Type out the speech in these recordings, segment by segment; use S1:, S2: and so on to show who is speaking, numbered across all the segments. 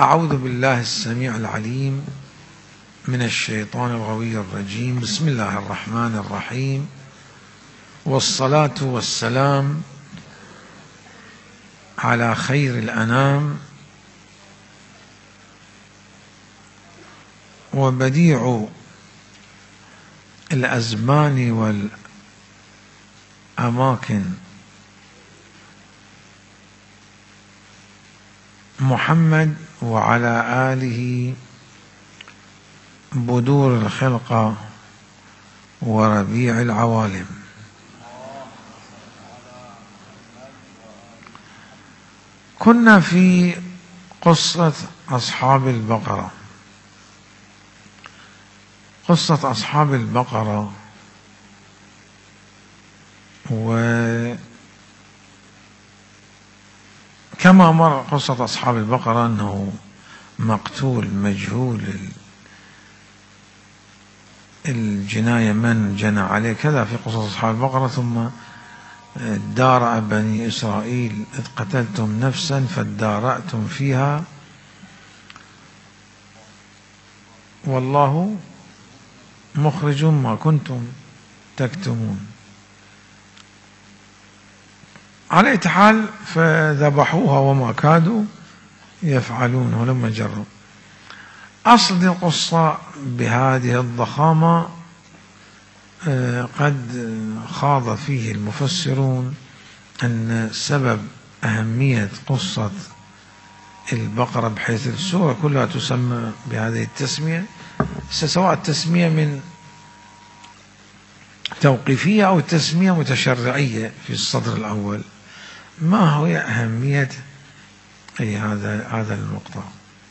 S1: أعوذ بالله السميع العليم من الشيطان الغوي الرجيم. بسم الله الرحمن الرحيم، والصلاة والسلام على خير الأنام وبديع الأزمان والأماكن محمد وعلى آله بدور الخلقة وربيع العوالم. كنا في قصة أصحاب البقرة. قصة أصحاب البقرة وكما مر قصة أصحاب البقرة أنه مقتول مجهول الجناية من جنى عليه، كذا في قصص أصحاب البقرة. ثم دارأ بني إسرائيل إذ قتلتم نفسا فادارأتم فيها والله مخرج ما كنتم تكتمون. على أي حال فذبحوها وما كادوا يفعلون ولما جروا. أصل القصة بهذه الضخامة قد خاض فيه المفسرون أن سبب أهمية قصة البقرة بحيث السورة كلها تسمى بهذه التسمية، سواء التسمية من توقيفية أو تسمية متشرعية في الصدر الأول. ما هي أهمية هذا النقطة؟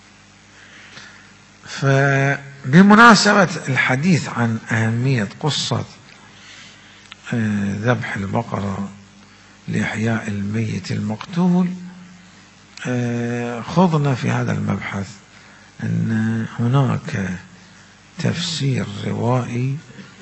S1: فبمناسبة الحديث عن أهمية قصة ذبح البقرة لإحياء الميت المقتول، خضنا في هذا المبحث أن هناك تفسير روائي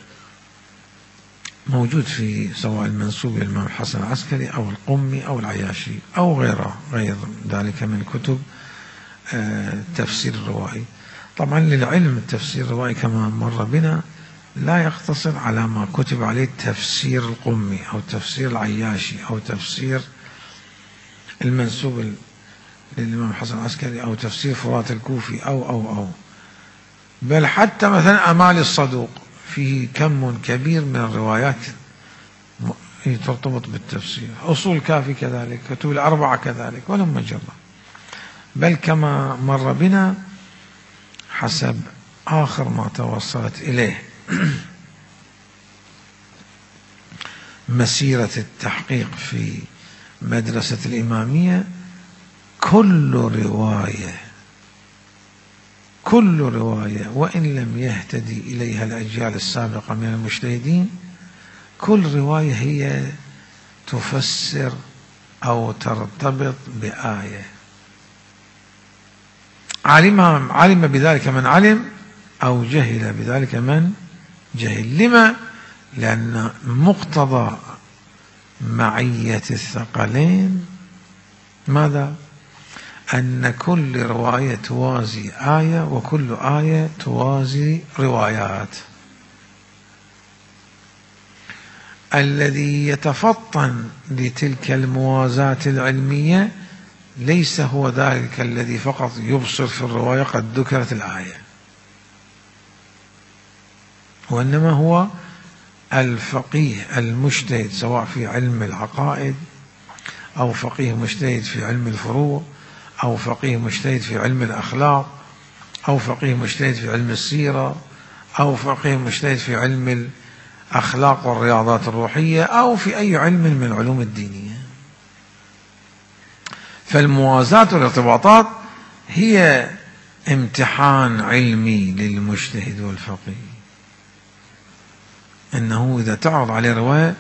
S1: موجود في سواء المنسوب للإمام الحسن العسكري أو القمي أو العياشي أو غير ذلك من كتب التفسير الروائي. طبعا للعلم التفسير الروائي كما مر بنا لا يقتصر على ما كتب عليه تفسير القمي أو تفسير العياشي أو تفسير المنسوب للإمام الحسن العسكري أو تفسير فرات الكوفي أو بل حتى مثلا أمال الصدوق فيه كم كبير من الروايات ترتبط بالتفسير، أصول كافي كذلك، كتب الأربعة كذلك ولما جرى. بل كما مر بنا حسب آخر ما توصلت إليه مسيرة التحقيق في مدرسة الإمامية، كل رواية وإن لم يهتدي إليها الأجيال السابقة من المجتهدين، كل رواية هي تفسر أو ترتبط بآية علم بذلك من علم أو جهل بذلك من جهل. لما؟ لأن مقتضى معية الثقلين ماذا؟ أن كل رواية توازي آية وكل آية توازي روايات. الذي يتفطن لتلك الموازاة العلمية ليس هو ذلك الذي فقط يبصر في الرواية قد ذكرت الآية، وإنما هو الفقيه المجتهد سواء في علم العقائد أو فقيه مجتهد في علم الفروع أو فقيه مجتهد في علم الأخلاق أو فقيه مجتهد في علم السيرة أو فقيه مجتهد في علم الأخلاق والرياضات الروحية أو في أي علم من العلوم الدينية. فالموازاة والارتباطات هي امتحان علمي للمجتهد والفقيه، أنه إذا تعرض عليه رواية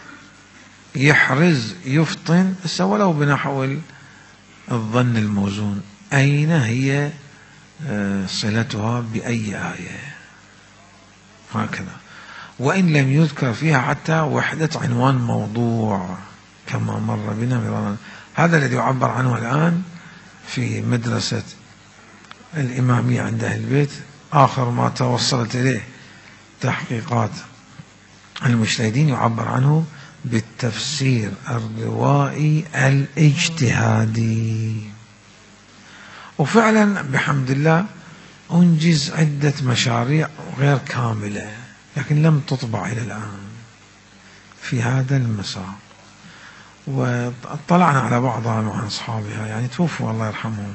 S1: يحرز يفطن ولو بنحو الظن الموزون أين هي صلتها بأي آية، هكذا، وإن لم يذكر فيها حتى وحدة عنوان موضوع كما مر بنا مرارا. هذا الذي يعبر عنه الآن في مدرسة الإمامية عند أهل البيت، آخر ما توصلت إليه تحقيقات المجتهدين، يعبر عنه بالتفسير الروائي الاجتهادي. وفعلا بحمد الله أنجز عدة مشاريع غير كاملة، لكن لم تطبع إلى الآن في هذا المسار، واطلعنا على بعضها مع أصحابها، يعني توفوا الله يرحمهم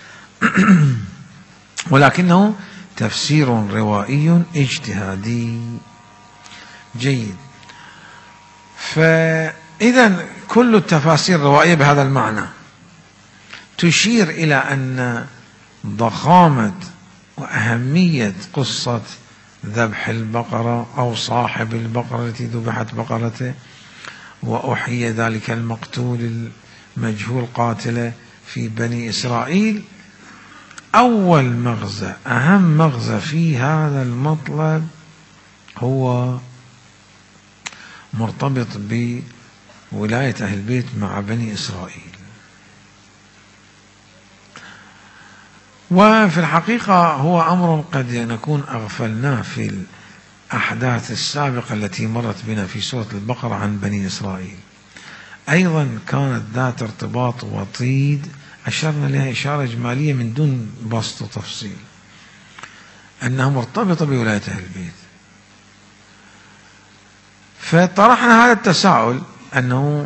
S1: ولكنه تفسير روائي اجتهادي جيد. فإذا كل التفاسير الروائية بهذا المعنى تشير إلى أن ضخامة وأهمية قصة ذبح البقرة أو صاحب البقرة التي ذبحت بقرته وأحيي ذلك المقتول المجهول قاتله في بني إسرائيل، أول مغزى، أهم مغزى في هذا المطلب هو مرتبط بولاية أهل البيت مع بني إسرائيل. وفي الحقيقة هو أمر قد نكون أغفلناه في الأحداث السابقة التي مرت بنا في سورة البقرة عن بني إسرائيل، أيضا كانت ذات ارتباط وطيد أشرنا لها إشارة إجمالية من دون بسط وتفصيل، أنها مرتبطة بولاية أهل البيت. فطرحنا هذا التساؤل أنه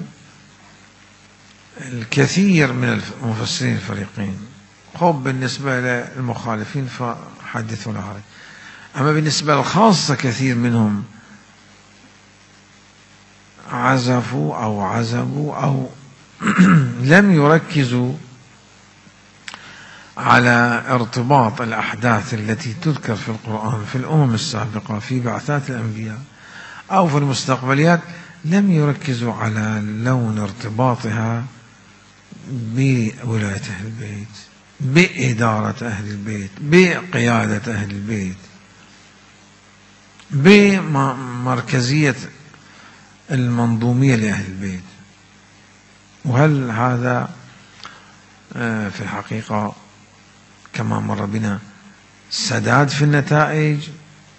S1: الكثير من المفسرين الفريقين، خب بالنسبة للمخالفين فحدثوا لا حرج، أما بالنسبة للخاصة كثير منهم عزفوا أو عزبوا أو لم يركزوا على ارتباط الأحداث التي تذكر في القرآن في الأمم السابقة في بعثات الأنبياء أو في المستقبليات، لم يركزوا على لون ارتباطها بولاية أهل البيت، بإدارة أهل البيت، بقيادة أهل البيت، بمركزية المنظومية لأهل البيت. وهل هذا في الحقيقة كما مر بنا سداد في النتائج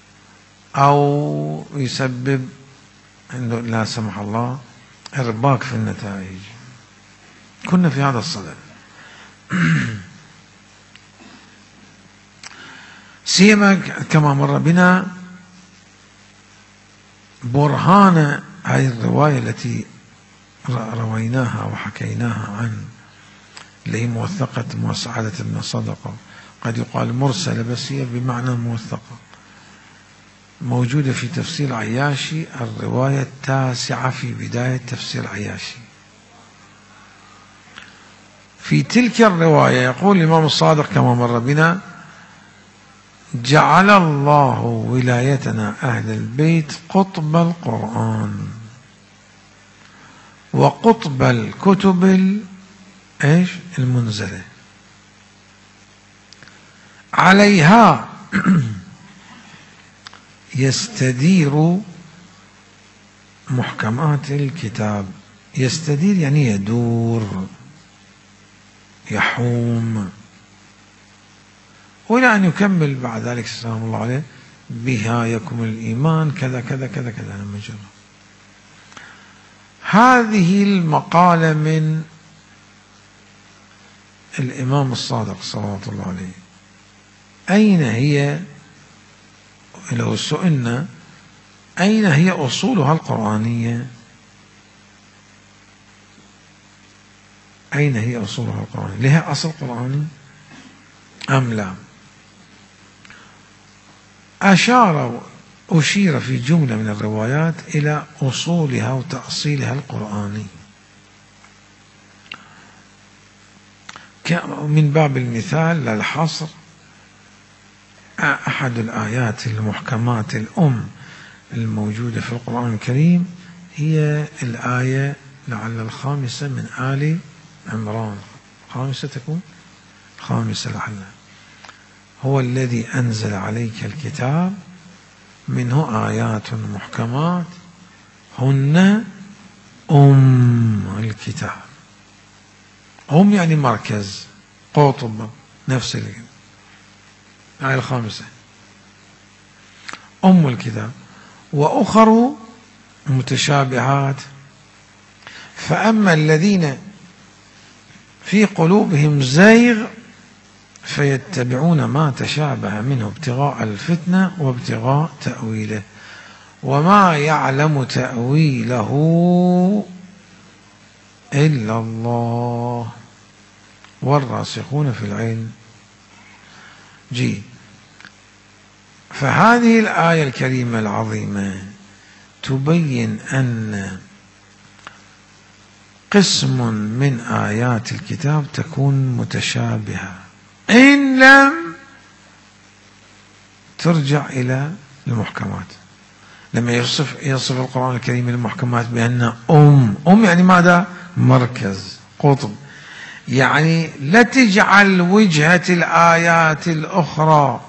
S1: أو يسبب لا سمح الله إرباك في النتائج؟ كنا في هذا الصدد. سيما كما مر بنا برهان هذه الرواية التي رويناها وحكيناها عن اللي هي موثقة مسعدة بن صدقة، قد يقال مرسلة بس هي بمعنى موثقة، موجودة في تفسير عياشي الرواية التاسعة في بداية تفسير عياشي. في تلك الرواية يقول الإمام الصادق كما مر بنا: جعل الله ولايتنا أهل البيت قطب القرآن وقطب الكتب المنزلة عليها يستدير محكمات الكتاب. يستدير يعني يدور، يحوم، وإلى أن يكمل بعد ذلك سلام الله عليه: بها يكمل الإيمان كذا كذا كذا كذا. لما جرى هذه المقالة من الإمام الصادق صلوات الله عليه، أين هي؟ لو سئلنا أين هي أصولها القرآنية؟ أين هي أصولها القرآنية؟ لها أصل قرآني أم لا؟ أشير في جملة من الروايات إلى أصولها وتأصيلها القرآني، من باب المثال للحصر. أحد الآيات المحكمات الأم الموجودة في القرآن الكريم هي الآية لعل الخامسة من آل عمران، خامسة تكون خامسة لعلها: هو الذي أنزل عليك الكتاب منه آيات محكمات هن الكتاب. يعني مركز قطب نفس الكلمة. الآية الخامسة أم الكتاب. وأخر متشابهات، فأما الذين في قلوبهم زيغ فيتبعون ما تشابه منه ابتغاء الفتنة وابتغاء تأويله وما يعلم تأويله إلا الله والراسخون في العلم. فهذه الآية الكريمة العظيمة تبين أن قسم من آيات الكتاب تكون متشابهة إن لم ترجع إلى المحكمات. لما يصف القرآن الكريم المحكمات بأن يعني ماذا؟ مركز، قطب، يعني لا تجعل وجهة الآيات الأخرى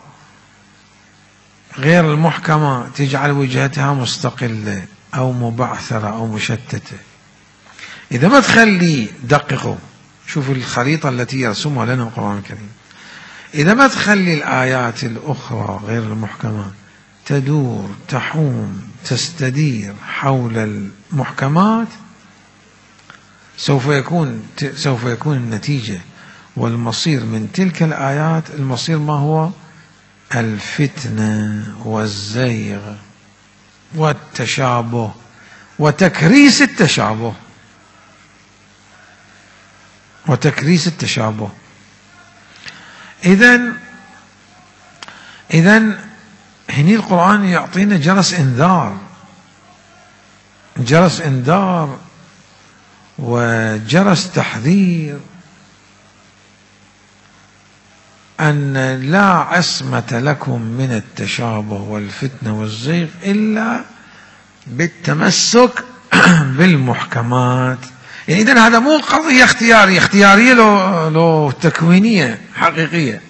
S1: غير المحكمة تجعل وجهتها مستقلة أو مبعثرة أو مشتتة. إذا ما تخلي، دققوا شوفوا الخريطة التي يرسمها لنا القرآن الكريم، إذا ما تخلي الآيات الأخرى غير المحكمة تدور تحوم تستدير حول المحكمات، سوف يكون النتيجة والمصير من تلك الآيات، المصير ما هو؟ الفتنة والزيغ والتشابه وتكريس التشابه. إذن هني القرآن يعطينا جرس إنذار وجرس تحذير أن لا عصمة لكم من التشابه والفتنة والزيغ إلا بالتمسك بالمحكمات. يعني إذن هذا مو قضية اختيارية لو تكوينية حقيقية،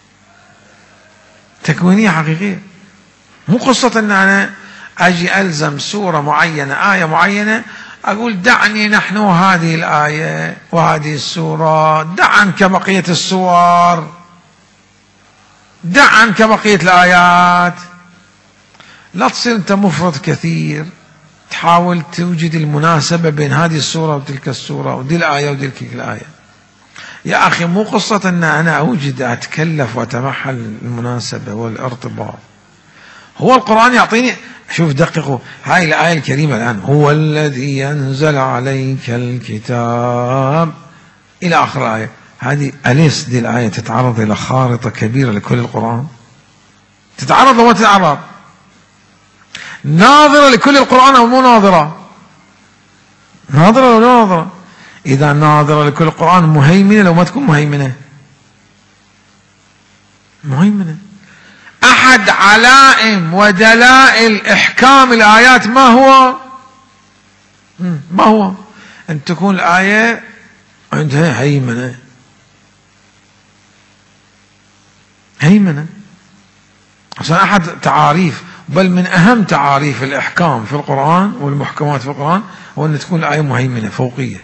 S1: مو قصة أن أنا أجي ألزم سورة معينة آية معينة أقول دعني نحن هذه الآية وهذه السورة، دع عنك بقية السور، دع عنك بقية الآيات. لا تصير أنت مفرط كثير تحاول توجد المناسبة بين هذه السورة وتلك السورة ودي الآية وتلك الآية. يا أخي مو قصة أن أنا أتكلف وأتمحل المناسبة والارتباط. هو القرآن يعطيني، شوف دققوا هاي الآية الكريمة الآن، هو الذي ينزل عليك الكتاب إلى آخر الآية. هذه أليس دي الآية تتعرض إلى خارطة كبيرة لكل القرآن؟ تتعرض وما تتعرض؟ ناظرة لكل القرآن أو مو ناظرة؟ ناظرة ولا ناظرة؟ إذا ناظرة لكل القرآن مهيمنة لو ما تكون مهيمنة. أحد علائم ودلائل إحكام الآيات ما هو؟ أن تكون الآية عندها هيمنة. عشان أحد تعاريف، بل من أهم تعاريف الإحكام في القرآن والمحكمات في القرآن هو أن تكون الآية مهيمنة فوقية.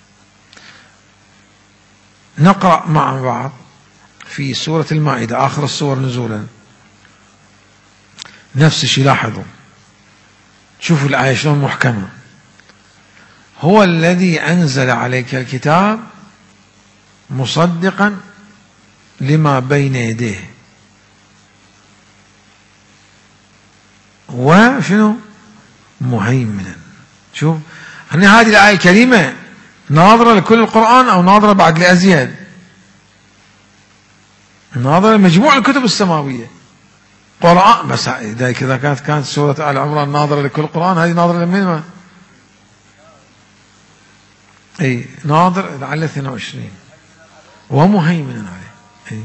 S1: نقرأ مع بعض في سورة المائدة آخر السور نزولا نفس الشيء. لاحظوا شوفوا الآية شلون محكمة. هو الذي أنزل عليك الكتاب مصدقا لما بين يديه وشنو مهيمنا. شوف هذه الآية الكريمة ناظرة لكل القرآن أو ناظرة بعد لأزيد؟ ناظرة لمجموع الكتب السماوية قرآن. بس إذا كانت سورة آل عمران ناظرة لكل القرآن، هذه ناظرة لمن؟ أي ناظر على 22 ومهيمنا عليه.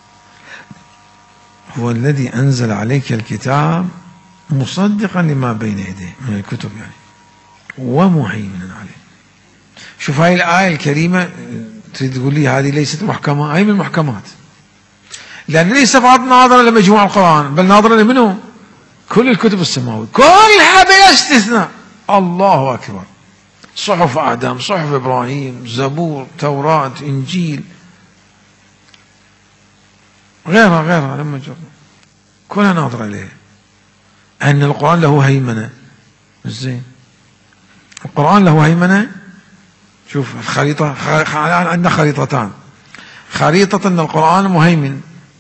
S1: هو الذي أنزل عليك الكتاب مصدقا لما بين يديه من الكتب يعني ومهيمنا عليه. شوف هاي الآية الكريمة تريد تقول لي هذه ليست محكمة؟ هاي من المحكمات، لأن ليس فقط ناظرة لمجموع القرآن بل ناظرة لمنه؟ كل الكتب السماوية كلها بلا استثناء. الله أكبر. صحف آدم، صحف إبراهيم، زبور، توراة، إنجيل، غيرها لما جرب كلها ناظرة إليه. أن القرآن له هيمنة. زين، القرآن له هيمنة. شوف الخريطة، عندنا خريطتان: خريطة أن القرآن مهيمن،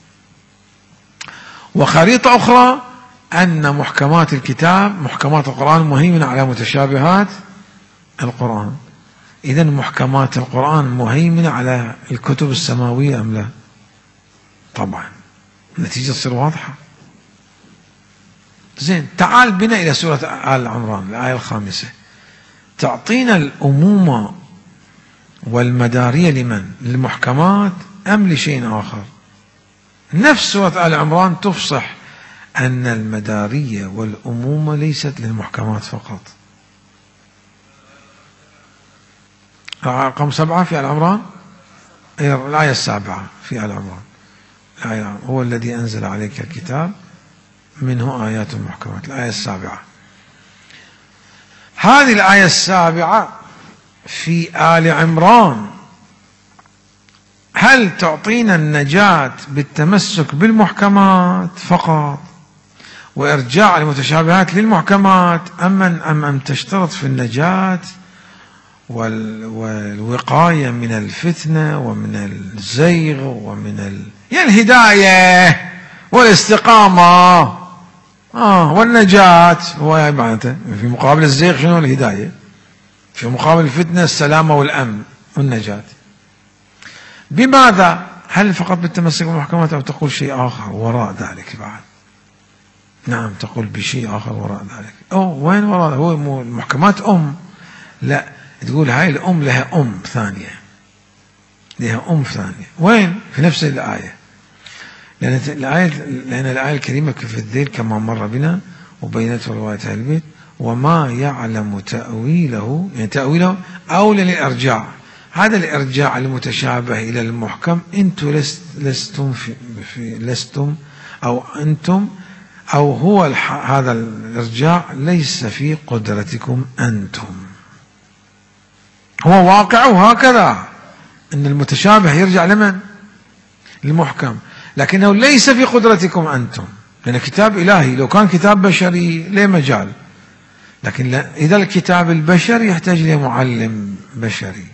S1: وخريطة أخرى أن محكمات الكتاب، محكمات القرآن مهيمنة على متشابهات القرآن. إذن محكمات القرآن مهيمنة على الكتب السماوية أم لا؟ طبعا، النتيجة تصير واضحة. زين، تعال بنا إلى سورة آل عمران الآية 5، تعطينا الأمومة والمدارية لمن؟ للمحكمات أم لشيء آخر؟ نفس سورة آل عمران تفصح أن المدارية والأمومة ليست للمحكمات فقط. رقم 7 في آل عمران، الآية 7 في آل عمران، الآية: هو الذي أنزل عليك الكتاب منه آيات محكمات، الآية 7. هذه الآية 7 في آل عمران هل تعطينا النجاة بالتمسك بالمحكمات فقط وإرجاع المتشابهات للمحكمات، أم تشترط في النجاة والوقاية من الفتنة ومن الزيغ ومن يعني الهداية والاستقامة والنجاة؟ هو معناته في مقابل الزيغ شنو؟ الهداية. في مقابل الفتنة السلامة والأمن والنجاة. بماذا؟ هل فقط بالتمسك بالمحكمات أو تقول شيء آخر وراء ذلك بعد؟ نعم، تقول بشيء آخر وراء ذلك. وين وراء؟ هو المحكمات لا، تقول هاي الأم لها أم ثانية، وين؟ في نفس الآية. لأن الآية الكريمة في الذيل كما مر بنا وبينته رواية أهل البيت: وما يعلم تأويله، يعني تأويله أولى للإرجاع. هذا الإرجاع المتشابه إلى المحكم أنتم لستم أو أنتم أو هو هذا الإرجاع ليس في قدرتكم أنتم، هو واقعه هكذا أن المتشابه يرجع لمن؟ للمحكم، لكنه ليس في قدرتكم أنتم، لأن كتاب إلهي. لو كان كتاب بشري لا مجال، لكن إذا الكتاب البشري يحتاج لمعلم بشري.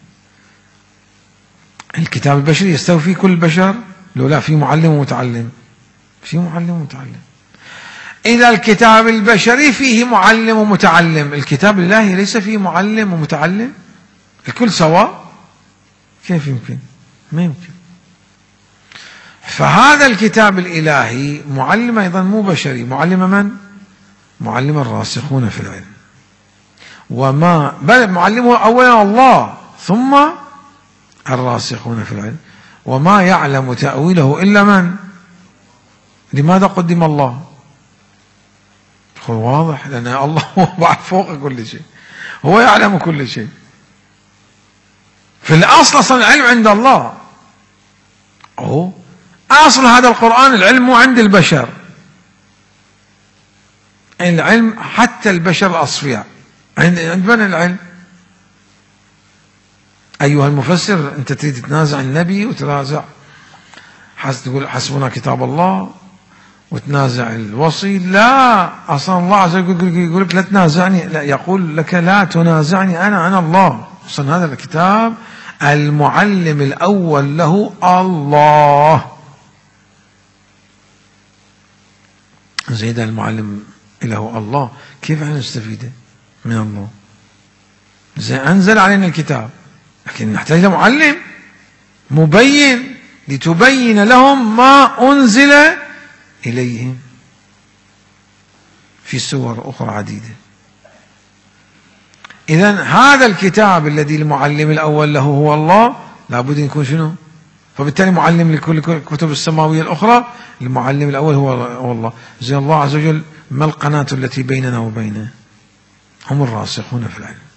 S1: الكتاب البشري يستوي فيه كل البشر؟ لو لا، في معلم ومتعلم، في معلم ومتعلم. إذا الكتاب البشري فيه معلم ومتعلم، الكتاب الإلهي ليس فيه معلم ومتعلم؟ الكل سواء؟ كيف يمكن؟ ما يمكن. فهذا الكتاب الإلهي معلم أيضا مو بشري. معلم من؟ معلم الراسخون في العلم. بل معلمه أولا الله ثم الراسخون في العلم. وما يعلم تأويله إلا من؟ لماذا قدم الله؟ هو واضح، لأن الله هو فوق كل شيء، هو يعلم كل شيء. في الأصل أصلا العلم عند الله. أصل هذا القرآن العلم مو عند البشر. العلم حتى البشر الأصفياء عند من العلم؟ أيها المفسر، أنت تريد تتنازع النبي وتنازع تقول حسبنا كتاب الله وتنازع الوصي؟ لا، أصلا الله عز وجل يقول لك لا تنازعني، لا، يقول لك لا تنازعني، أنا الله. أصلا هذا الكتاب المعلم الأول له الله. زيد المعلم له الله، كيف نستفيد من الله؟ زي أنزل علينا الكتاب، لكن نحتاج لمعلم مبين لتبين لهم ما أنزل إليهم في سور أخرى عديدة. إذن هذا الكتاب الذي المعلم الأول له هو الله لابد أن يكون شنو؟ فبالتالي معلم لكل الكتب السماوية الأخرى، المعلم الأول هو الله. زي الله عز وجل ما القناة التي بيننا وبينه؟ هم الراسخون في العلم،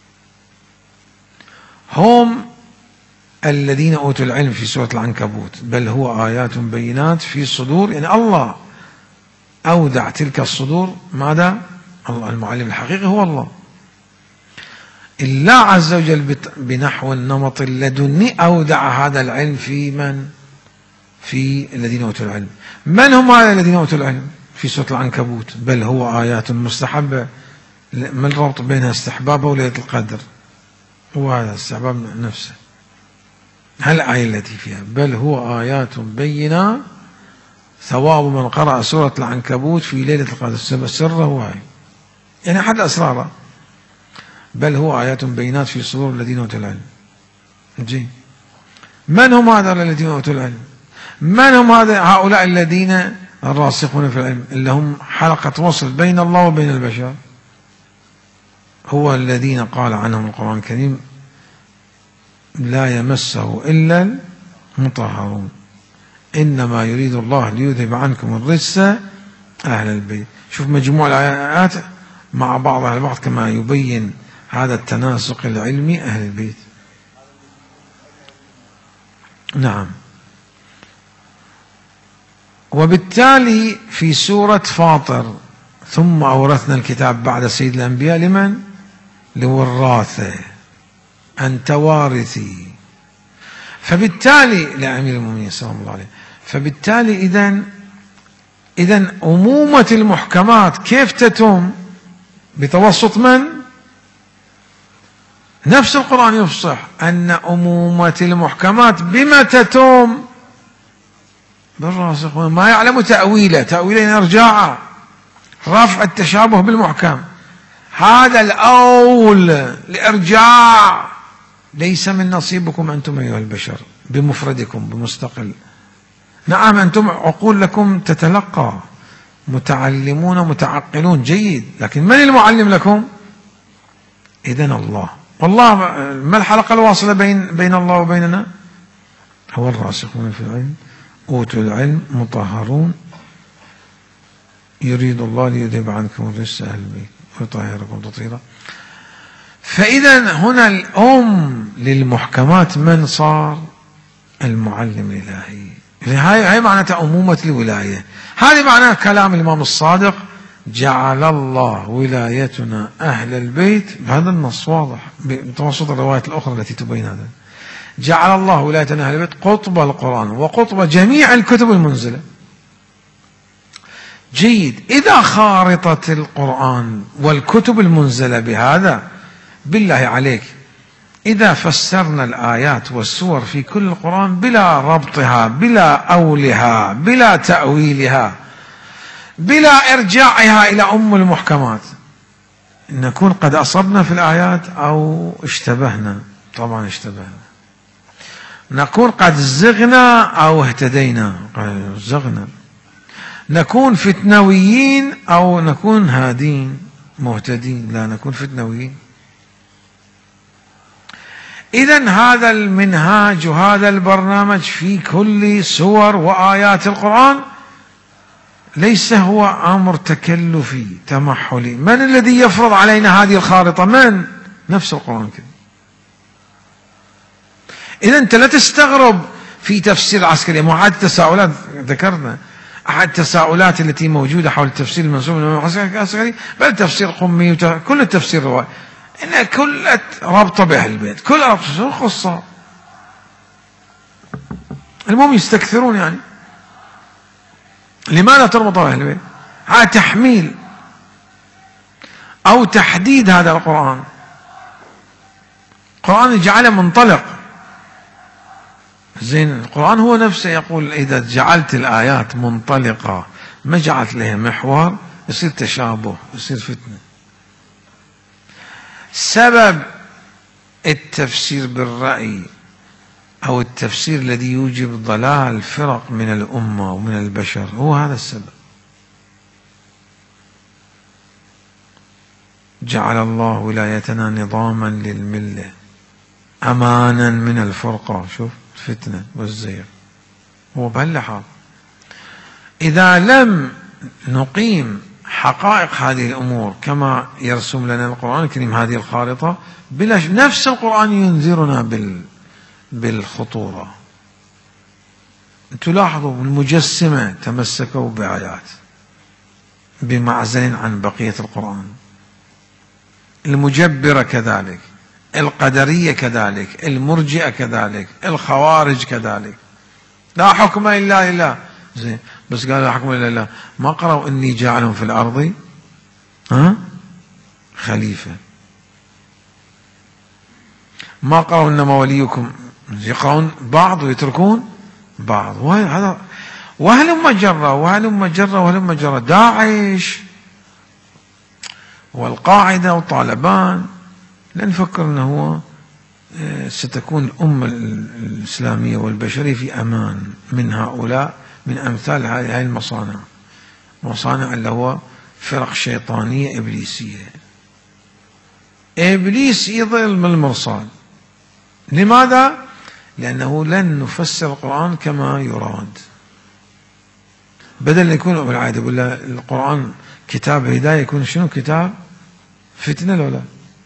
S1: هم الذين أوتوا العلم في سورة العنكبوت: بل هو آيات بينات في صدور، يعني الله أودع تلك الصدور. ماذا؟ الله المعلم الحقيقي هو الله. الله عز وجل بنحو النمط اللدني أودع هذا العلم في من؟ في الذين أوتوا العلم. من هم هؤلاء الذين أوتوا العلم؟ في سورة العنكبوت: بل هو آيات مستحبة. ما الربط بينها استحبابها وليلة القدر؟ هو هذا استحباب نفسه. هل الآية التي فيها بل هو آيات بينات ثواب من قرأ سورة العنكبوت في ليلة القدر سره هو يعني أحد أسراره. بل هو آيات بينات في صدور الذين أوتوا العلم. جي. من هم هؤلاء الذين أوتوا العلم؟ من هم هؤلاء الذين الراسخون في العلم اللي هم حلقة وصل بين الله وبين البشر؟ هو الذين قال عنهم القرآن الكريم: لا يمسه إلا المطهرون، إنما يريد الله ليذهب عنكم الرجس أهل البيت. شوف مجموع الآيات مع بعضها البعض كما يبين هذا التناسق العلمي. أهل البيت. نعم. وبالتالي في سورة فاطر: ثم أورثنا الكتاب بعد سيد الأنبياء لمن؟ لوراثه، أنت وارثي. فبالتالي لأمير المؤمنين سلام الله عليه. فبالتالي إذن أمومة المحكمات كيف تتم؟ بتوسط من؟ نفس القرآن يفصح أن أمومة المحكمات بما تتم؟ بالراسخون ما يعلم تأويله، تأويله إرجاعه، رفع التشابه بالمحكم. هذا الأول لإرجاع ليس من نصيبكم أنتم أيها البشر بمفردكم بمستقل. نعم أنتم عقول لكم تتلقى، متعلمون متعقلون جيد، لكن من المعلم لكم؟ إذن الله. والله ما الحلقة الواصلة بين الله وبيننا؟ هو الراسخون في العلم أوتوا العلم مطهرون يريد الله ليذهب عنكم الرجس أهل البيت ويطهركم تطهيرا. فإذا هنا الأم للمحكمات من صار؟ المعلم الإلهي. هاي معناتها أمومة الولاية. هذه معناها كلام الإمام الصادق: جعل الله ولايتنا أهل البيت. بهذا النص واضح بتوسط الروايات الأخرى التي تبين هذا. جعل الله ولايتنا أهل البيت قطب القرآن وقطب جميع الكتب المنزلة. جيد. إذا خارطة القرآن والكتب المنزلة بهذا، بالله عليك إذا فسرنا الآيات والسور في كل القرآن بلا ربطها بلا أولها بلا تأويلها بلا إرجاعها إلى أم المحكمات، نكون قد أصبنا في الآيات أو اشتبهنا. طبعا اشتبهنا. نكون قد زغنا أو اهتدينا. زغنا. نكون فتنويين أو نكون هادين مهتدين. لا، نكون فتنويين. إذن هذا المنهاج وهذا البرنامج في كل سور وآيات القرآن ليس هو أمر تكلفي تمحلي. من الذي يفرض علينا هذه الخارطة؟ من؟ نفس القرآن كده. إذا أنت لا تستغرب في تفسير العسكري. أحد التساؤلات ذكرنا، أحد التساؤلات التي موجودة حول التفسير المنسوب العسكري، بل تفسير قمي كل التفسير رواية، إن كل ربط بأهل البيت، كل ربط شو القصة؟ المهم يستكثرون يعني. لماذا تربط بأهل البيت؟ هذا تحميل أو تحديد هذا القرآن. القرآن جعله منطلق. زين، القرآن هو نفسه يقول: إذا جعلت الآيات منطلقة ما جعلت لها محور يصير تشابه، يصير فتنة. سبب التفسير بالرأي أو التفسير الذي يوجب ضلال فرق من الأمة ومن البشر هو هذا السبب. جعل الله ولايتنا نظاما للملة أمانا من الفرقة. شوف الفتنة والزيغ. هو بهاللحاظ إذا لم نقيم حقائق هذه الأمور كما يرسم لنا القرآن الكريم هذه الخارطة، بلا نفس القرآن ينذرنا بالخطورة. تلاحظوا المجسمة تمسكوا بآيات بمعزل عن بقية القرآن، المجبرة كذلك، القدرية كذلك، المرجئة كذلك، الخوارج كذلك. لا حكم إلا لله. زين، بس قالوا لا حكم إلا لله، ما قرأوا إني جاعلهم في الأرض خليفة، ما قرأوا إنما وليكم، يقرأون بعض ويتركون بعض. وهذا وهلم جرة وهلم جرة وهلم جرة. داعش والقاعدة وطالبان، لا نفكر أنه ستكون الأمة الإسلامية والبشرية في أمان من هؤلاء، من أمثال هذه المصانع، مصانع اللي هو فرق شيطانية إبليسية. إبليس يضل من المرصاد. لماذا؟ لأنه لن نفسر القرآن كما يراد. بدل أن يكون بالعادة يقول القرآن كتاب هداية، يكون شنو؟ كتاب فتنة. لولا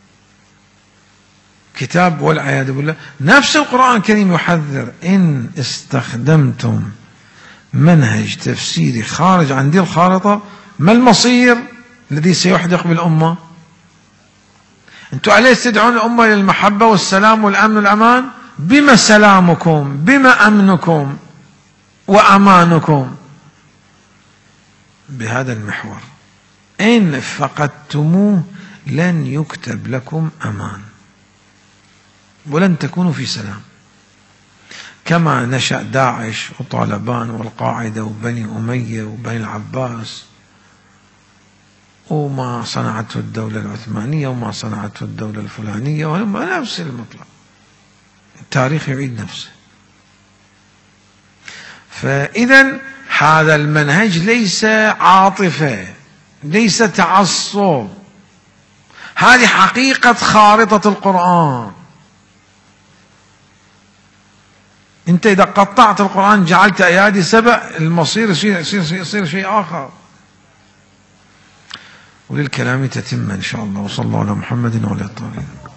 S1: كتاب والعياذ بالله. نفس القرآن الكريم يحذر: إن استخدمتم منهج تفسيري خارج عن دي الخارطة، ما المصير الذي سيحدق بالأمة؟ أنتم عليه تدعون الأمة للمحبة والسلام والأمن والأمان، بما سلامكم؟ بما أمنكم وأمانكم؟ بهذا المحور. إن فقدتموه لن يكتب لكم أمان ولن تكونوا في سلام. كما نشأ داعش وطالبان والقاعدة وبني أمية وبني العباس، وما صنعته الدولة العثمانية وما صنعته الدولة الفلانية، وهم نفس المطلب. التاريخ يعيد نفسه. فإذا هذا المنهج ليس عاطفة، ليس تعصب، هذه حقيقة خارطة القرآن. أنت إذا قطعت القرآن جعلت أيادي سبع، المصير يصير شيء آخر. وللكلام تتم إن شاء الله. وصلى الله على محمد وعلى آله.